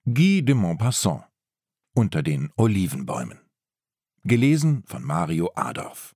Guy de Maupassant. Unter den Olivenbäumen. Gelesen von Mario Adorf.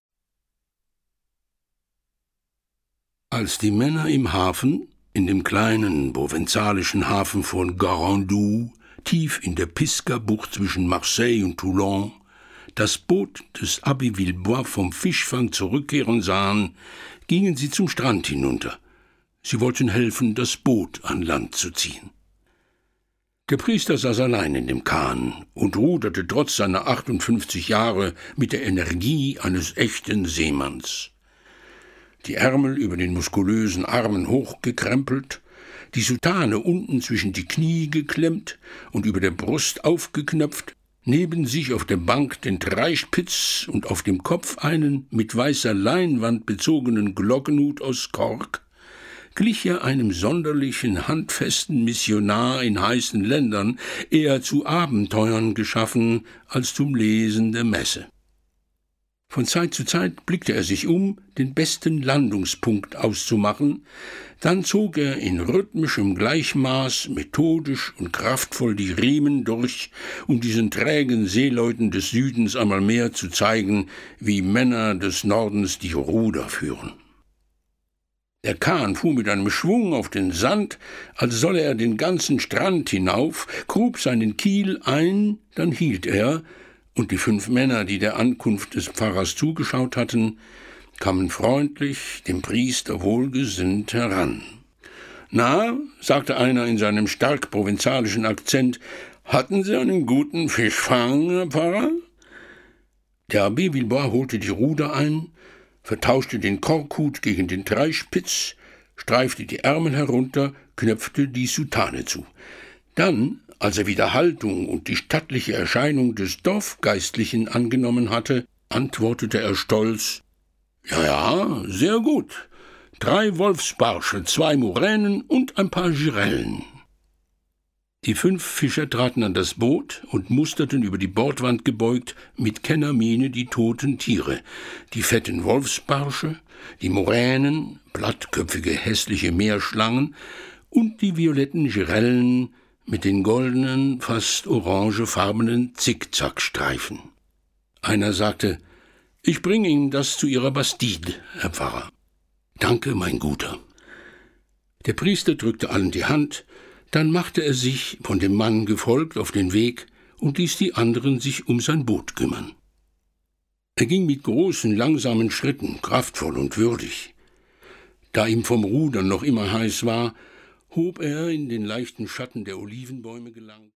Als die Männer im Hafen, in dem kleinen provenzalischen Hafen von Garandou, tief in der Pisca-Bucht zwischen Marseille und Toulon, das Boot des Abbé Villebois vom Fischfang zurückkehren sahen, gingen sie zum Strand hinunter. Sie wollten helfen, das Boot an Land zu ziehen. Der Priester saß allein in dem Kahn und ruderte trotz seiner 58 Jahre mit der Energie eines echten Seemanns. Die Ärmel über den muskulösen Armen hochgekrempelt, die Soutane unten zwischen die Knie geklemmt und über der Brust aufgeknöpft, neben sich auf der Bank den Dreispitz und auf dem Kopf einen mit weißer Leinwand bezogenen Glockenhut aus Kork, glich er einem sonderlichen, handfesten Missionar in heißen Ländern, eher zu Abenteuern geschaffen als zum Lesen der Messe. Von Zeit zu Zeit blickte er sich um, den besten Landungspunkt auszumachen, dann zog er in rhythmischem Gleichmaß, methodisch und kraftvoll die Riemen durch, um diesen trägen Seeleuten des Südens einmal mehr zu zeigen, wie Männer des Nordens die Ruder führen. Der Kahn fuhr mit einem Schwung auf den Sand, als solle er den ganzen Strand hinauf, grub seinen Kiel ein, dann hielt er, und die 5 Männer, die der Ankunft des Pfarrers zugeschaut hatten, kamen freundlich dem Priester wohlgesinnt heran. »Na«, sagte einer in seinem stark provenzalischen Akzent, »hatten Sie einen guten Fischfang, Herr Pfarrer?« Der Abbé Villebois holte die Ruder ein, vertauschte den Korkhut gegen den Dreispitz, streifte die Ärmel herunter, knöpfte die Soutane zu. Dann, als er wieder Haltung und die stattliche Erscheinung des Dorfgeistlichen angenommen hatte, antwortete er stolz, »Ja, sehr gut. 3 Wolfsbarsche, 2 Muränen und ein paar Girellen.« Die 5 Fischer traten an das Boot und musterten über die Bordwand gebeugt mit Kennermiene die toten Tiere, die fetten Wolfsbarsche, die Muränen, blattköpfige hässliche Meerschlangen und die violetten Girellen mit den goldenen, fast orangefarbenen Zickzackstreifen. Einer sagte, »Ich bringe Ihnen das zu Ihrer Bastide, Herr Pfarrer.« »Danke, mein Guter.« Der Priester drückte allen die Hand, dann machte er sich, von dem Mann gefolgt, auf den Weg und ließ die anderen sich um sein Boot kümmern. Er ging mit großen, langsamen Schritten, kraftvoll und würdig. Da ihm vom Rudern noch immer heiß war, hob er in den leichten Schatten der Olivenbäume gelangt